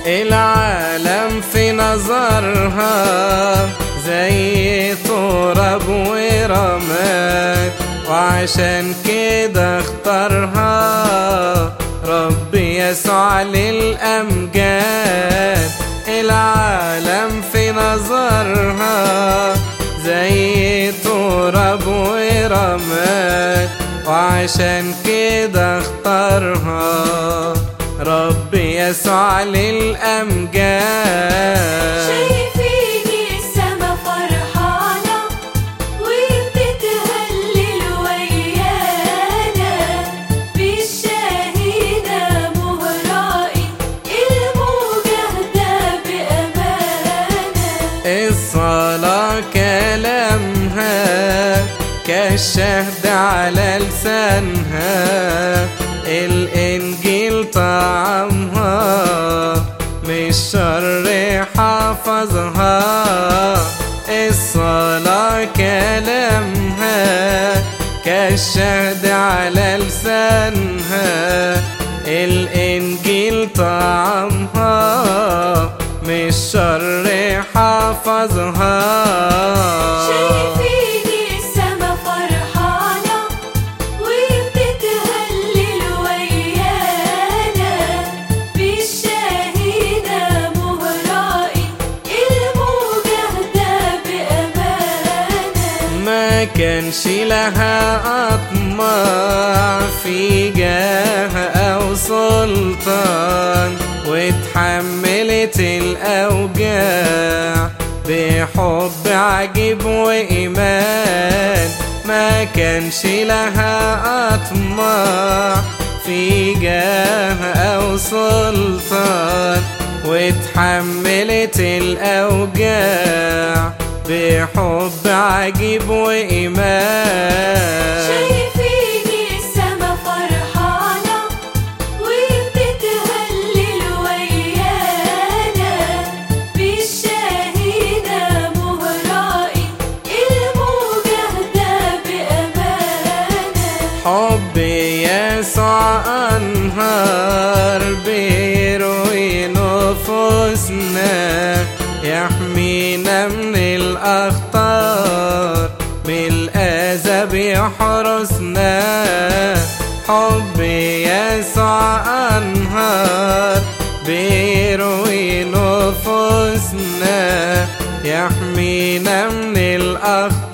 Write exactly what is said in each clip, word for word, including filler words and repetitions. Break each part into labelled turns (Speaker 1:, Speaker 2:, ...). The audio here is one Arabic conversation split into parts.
Speaker 1: العالم في نظرها زي تراب ورماد، وعشان كده اختارها ربي يسوع للأمجاد. العالم في نظرها زي تراب ورماد، وعشان كده اختارها ربي يسوع للأمجاد.
Speaker 2: شايفيني السما فرحانة وبتتهلل ويانا، بالشهيدة مهرائي المجاهدة بأمانة.
Speaker 1: الصلاة كلامها كالشهد على لسانها، الإنجيل طعمها مش شر حافظها. الصلاة كلامها كالشهد على لسانها، الإنجيل طعمها مش شر حافظها.
Speaker 2: شايفيني السما فرحانة وبتتهلل ويانا، بالشهيدة مهرائي المجاهدة بأمانة.
Speaker 1: ما كانش لها أطماع في جاه أو سلطان، واتحملت الأوجاع بحب عجيب وإيمان. ما كانش لها أطماع في جاه أو سلطان، واتحملت الأوجاع بحب عجيب وإيمان.
Speaker 2: شايفيني السما فرحانة وبتتهلل ويانا، بالشهيدة مهرائي المجاهدة بأمانة.
Speaker 1: حب يسوع أنهار بيروي نفوسنا، يحمينا من الأخطار بالأذى بيحرسنا. حب يسوع أنهار بيروي نفوسنا، يحمينا من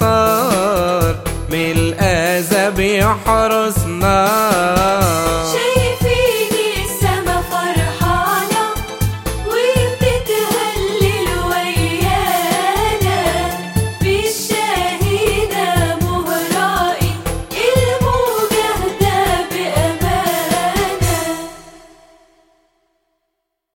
Speaker 1: الأخطار بالأذى بيحرسنا.